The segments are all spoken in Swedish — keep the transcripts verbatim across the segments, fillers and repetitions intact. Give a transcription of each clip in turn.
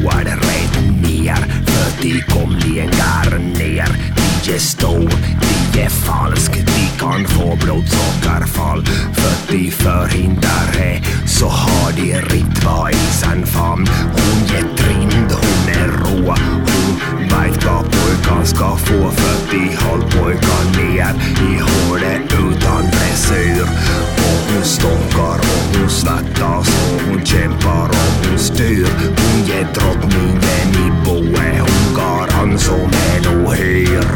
roar rätt ner. För de komlingar ner. De är stor, de är falsk. De kan få blodsockerfall. För de förhindrar det, så har de ritva i sin famn. Hon är trind, hon är rå. Hon vet vad pojkan ska få. För de håll pojkan ner i hålet utan dressyr. Och hon stånkar och hon svettas och hon kämpar och hon styr. Hon är drottningen i boe. Hon går an som en ohyr.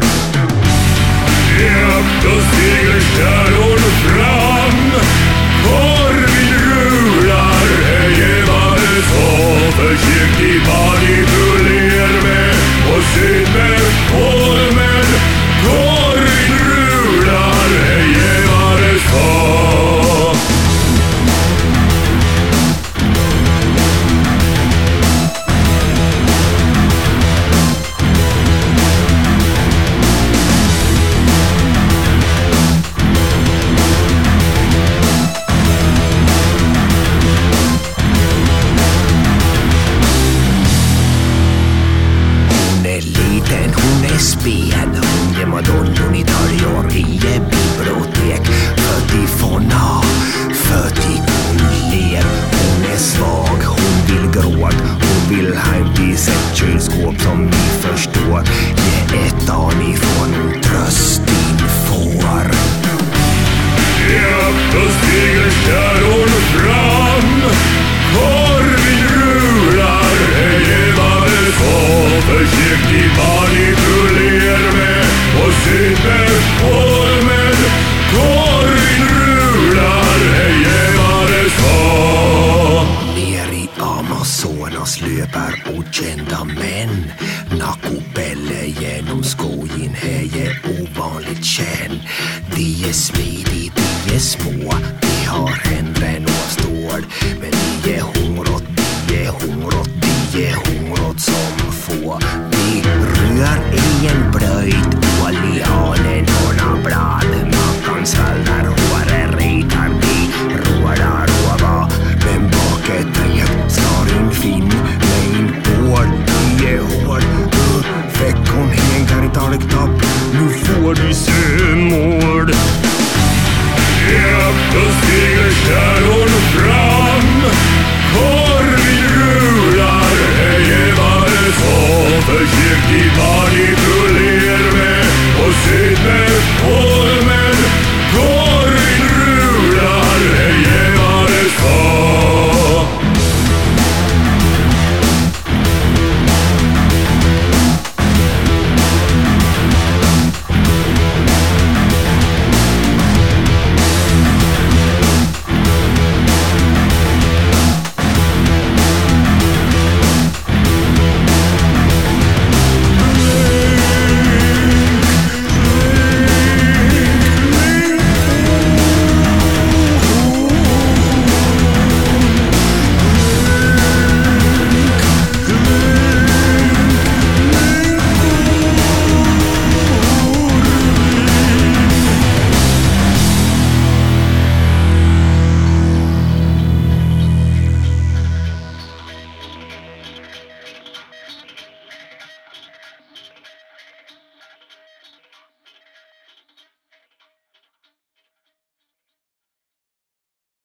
Ja, då stiger kärlor fram. Korvin rular. Hej, var det så försiktig manipuler med och syd med holmen. Korvin rular. Hej, var det så. Spel, hon är madonnor i dörjor i en bibliotek. För de fåna, för de hon ler. Hon är svag, hon vill gråd. Hon vill hem till sitt kylskåp som ni förstår. Ge ett av ni får nog tröst din får. Ja, då stiger kärlor fram. Korvin rular. Hej, var det så försiktig manipuler med och syd med holmen. Korvin rular. Hej, var det så. Ner i Amazonas löper okända män. Nakopelle genom skogen, hej är ovanligt känd. De är smidigt, de är små, de har händer av stål. Men de är hungrot, de är hungrot,